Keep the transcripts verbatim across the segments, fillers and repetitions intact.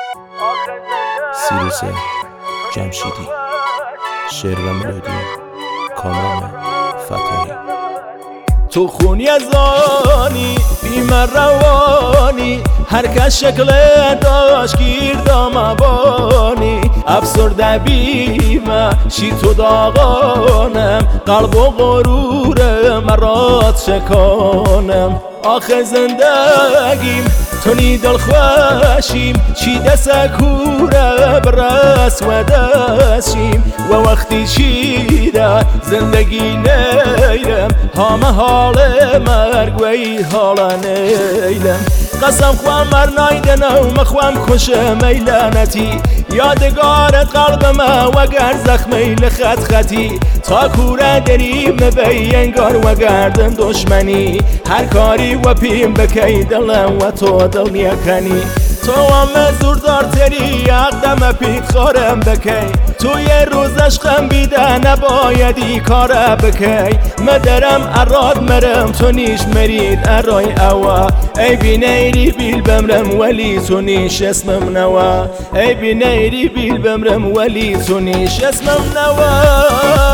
سیروس جمشیدی. شعر و ملودی کامران فتاحی. تو خونی از آنی بیمار روانی، هر کس شکل داشت گیر مبانی. افسرده بیمه شی تو داغانم، قلب و غرور مرات شکانم. آخه زندگیم تو نی دل خوشیم، چی دست کوره برس و دستیم. و وقتی چیده زندگی نیرم، همه حال مرگ و ای حال نیلم. قسم خوام مر نایدن و مخوام خوش میلانتی، یادگارت قلبم وگر زخمی لخط خطی. تا کوره دریم نبی انگار و گردن دشمنی، هر کاری و پیم بکی دلم و تو دل نیکنی. تو هم زوردار تری اقدم پیت خارم بکی، تو یه روز عشقم بیده نبایدی کاره بکی. مدرم اراد مرم تو نیش مرید ارای اوا، ای بی نیری بیل بمرم ولی تو نیش اسمم نوا. ای بی نیری بیل بمرم ولی تو نیش اسمم نوا.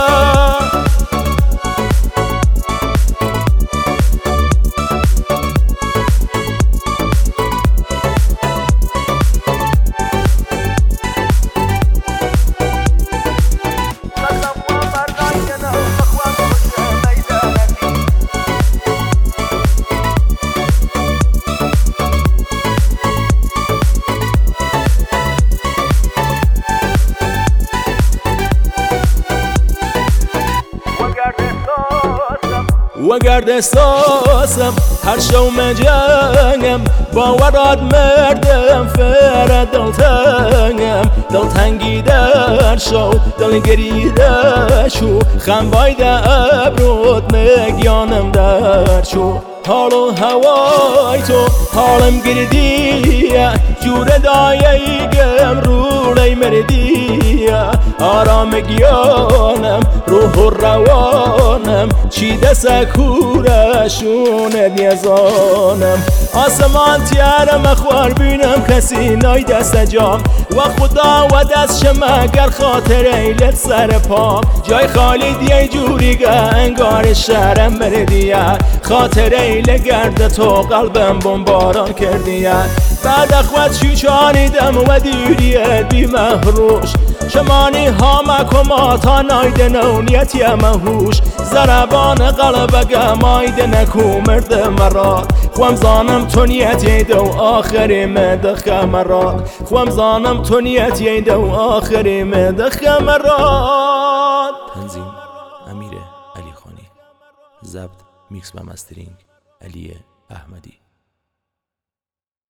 وگرد احساسم هر شو مجنگم، باورات مردم فر دلتنگم. دلتنگی در شو دلگری در شو، خم باید ابرود مگیانم در شو. حال و هوای تو حالم گردیه، جور دایه گم رولی مردیه. آرام گیانم روح و روانم، چی دست کورشون نیزانم. آسمان تیارم خوار بینم کسی نای دست جام، و خدا و دست شما گر خاطر ایلت سر پام. جای خالی دیه جوری گه انگار شهرم بردیه، خاطر ایله گرد تو قلبم بمباران کردیه. بعد اخوات شوچانیدم و دیریت بی محروش، شمانی ها کما تا نایدن و نیتی مهوش. زربان قلبگه مایده نکو مرد مراد، خوام زانم تو نیتی دو آخری مدخه مراد. خوام زانم تو نیتی دو آخری مدخه مراد. تنظیم امیر علی خانی. ضبط میکس و مسترینگ علی احمدی.